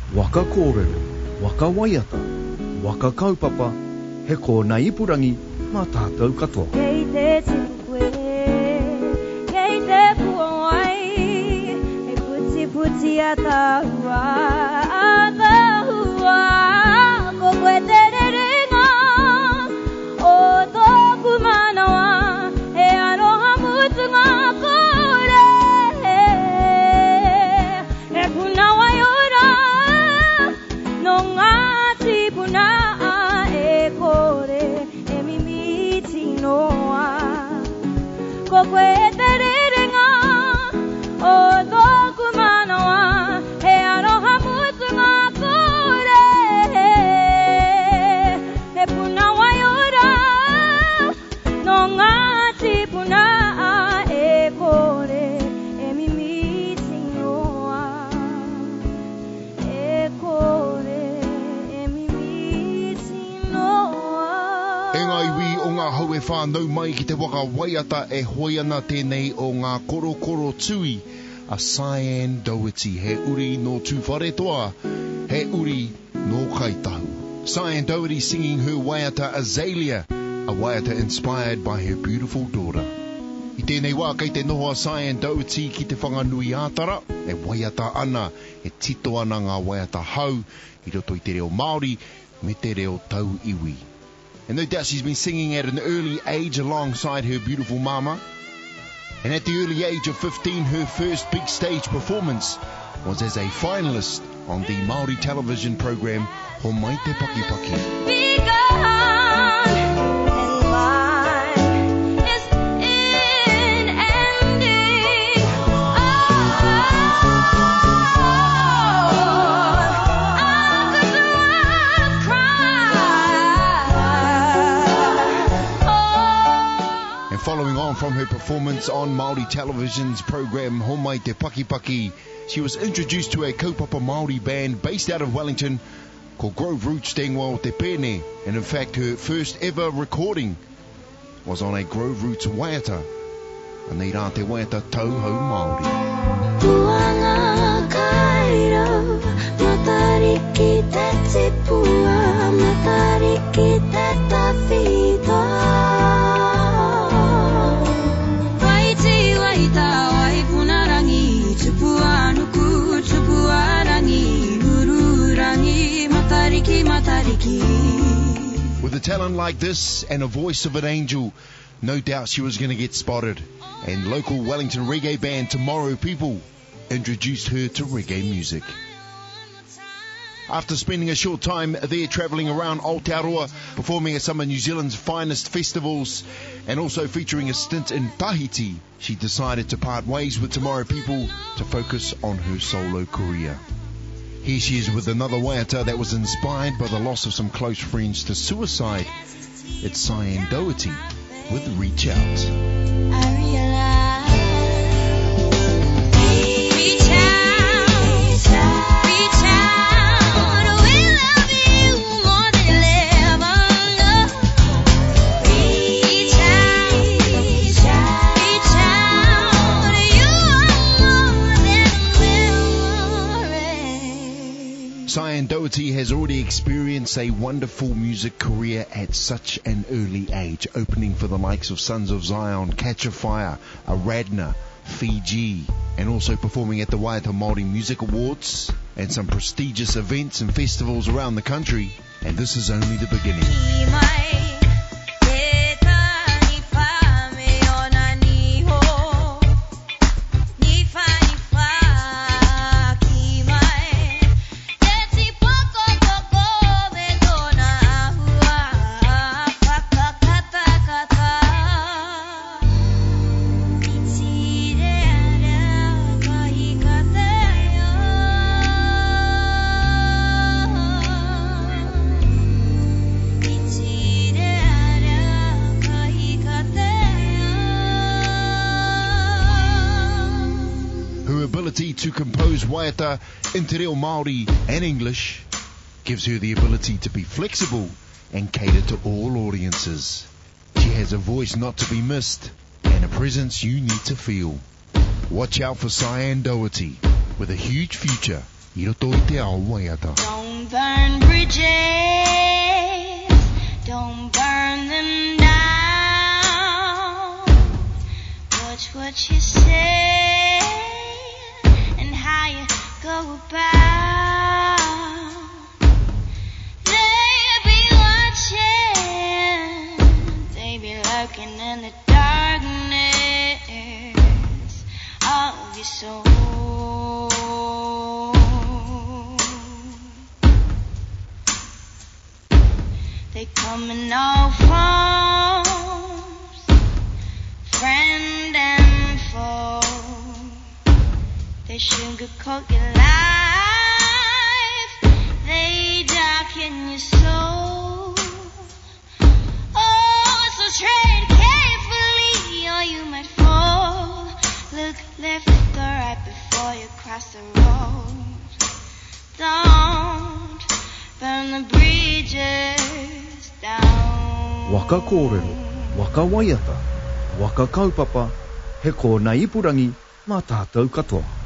waka kōrero, waka waiata, waka kaupapa, he kōna ipurangi, mā tātou katoa. Kei te tipue, kei te puawai, he puti puti a tāhua, ko koe te rerenga, o tōku manawa, he aroha mutunga kore, he puna wai ora, no ngā tipuna e kore, e mimiti noa, ko koe te rerenga, o tōku manawa, he aroha mutunga kore, he puna wai ora, no ngā tipuna e kore, e mimiti noa, e kore, e mimiti noa. Engai wi o ngā hau e whānau mai ki te waka waiata e hoi ana tēnei o ngā korokoro tui, a Cyan Doherty, he uri no tūwharetoa, he uri no kaitahu. Cyan Doherty singing her waiata Azalea, a waiata inspired by her beautiful daughter. I tēnei wā kei te noho a Cyan Doherty ki te whanganui ātara, e waiata ana, e tito ana ngā waiata hau, i roto i te reo Māori, me te reo tau iwi. And no doubt she's been singing at an early age alongside her beautiful mama. And at the early age of 15, her first big stage performance was as a finalist on the Māori television program Ho Mai Te Paki Paki. Be gone, and mine is in ending. And following on from her performance on Māori television's program Ho Mai Te Paki Paki, she was introduced to a kaupapa Māori band based out of Wellington called Grove Roots Tengwa o Te Pēne, and in fact her first ever recording was on a Grove Roots waiata, a nei rā te waiata Tauhou Māori. Puanga kairo, matariki te tipua, matariki te tawhito. Waiti waita waipunarangi, tupua nuku, tupua rangi, ururangi, matariki matariki. With a talent like this and a voice of an angel, no doubt she was going to get spotted. And local Wellington reggae band Tomorrow People introduced her to reggae music. After spending a short time there travelling around Aotearoa, performing at some of New Zealand's finest festivals, and also featuring a stint in Tahiti, she decided to part ways with Tomorrow People to focus on her solo career. Here she is with another waiata that was inspired by the loss of some close friends to suicide. It's Cyan Doherty with Reach Out. I realize. Cyan Doherty has already experienced a wonderful music career at such an early age, opening for the likes of Sons of Zion, Catch a Fire, Aradna, Fiji, and also performing at the Waiata Māori Music Awards and some prestigious events and festivals around the country. And this is only the beginning. To compose waiata in te reo Māori and English gives her the ability to be flexible and cater to all audiences. She has a voice not to be missed and a presence you need to feel. Watch out for Cyan Doherty with a huge future. I roto I te ao waiata. Don't burn bridges, don't burn them down. Watch what you say and how you go about. They be watching, they be lurking in the darkness of your soul. They come in all forms, friend and foe. They sugarcoat your life, they darken your soul. Oh, so tread carefully or you might fall. Look left or right before you cross the road. Don't burn the bridges down. Waka kōrero, waka waiata, waka kaupapa, he ko na ipurangi, mā tātou katoa.